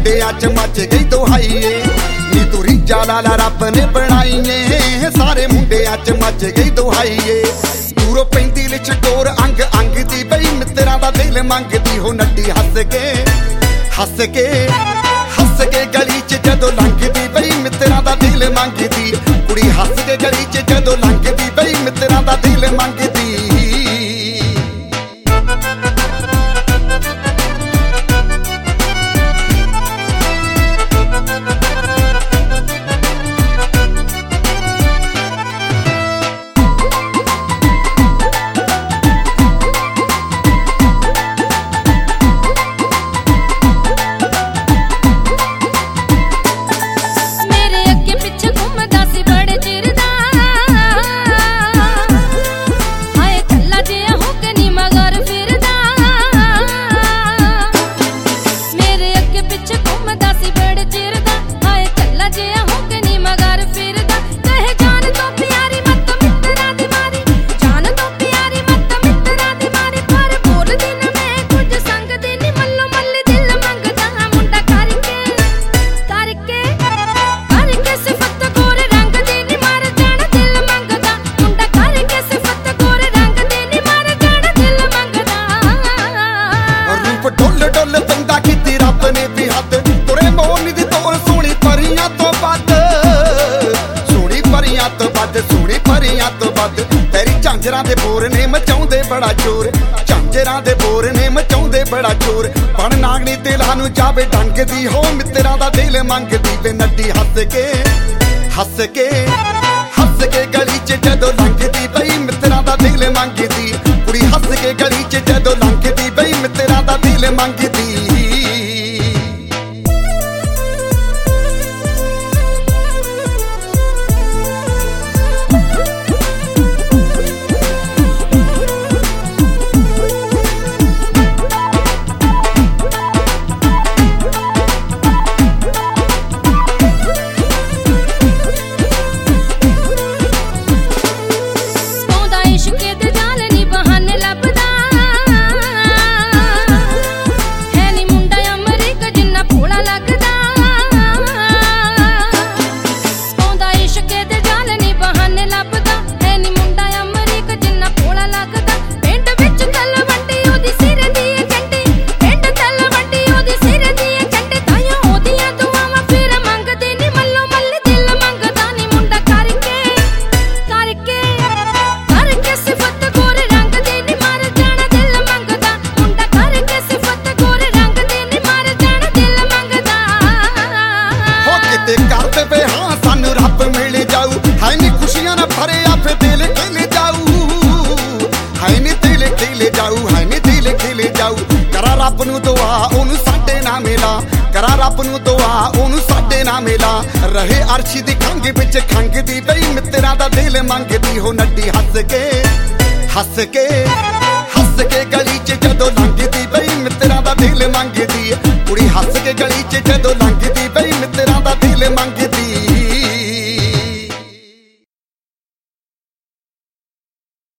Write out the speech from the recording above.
मुंडिया च मच गई दुहाईए नी तू रीजा लाला रब ने बनाईए सारे मुंडिया च मच गई दुहाईए दूरों पैंदी लिच टोर अंग अंग दी बई मित्रा दा दिल मंगदी हो नड्डी हस के गली च जदों लंघदी बई मित्रा दा दिल मंगदी कुड़ी हस के गली च जदों लंघदी बई मित्रा दा दिल मंगदी सोनी परियां तो बद तेरी झांजरां दे बोर ने मचाउंदे बड़ा चोर झांजरां दे बोर ने मचाउंदे बड़ा चोर पण नागनी दिलां नूं जावे ढंगदी हो मित्रा दा दिल मंगदी वे नड्डी हस के गली च जदों लंघदी बई मित्रा दा दिल मंगदी कुड़ी हस के गली च जदों लंघदी बई मित्रा दा दिल मंगदी रब नूं दुआ ओनू साडे ना मिला करा रब नूं दुआ ओनू साडे ना मिला रहे अर्श दी खंग विच खंगदी बई मित्रा दा दिल मंगदी हो नड्डी हस के गली च जदों लंघदी बई मित्रा दा दिल मंगदी कुड़ी हस के गली च जदों लंघदी बई मित्रा दा दिल मंगदी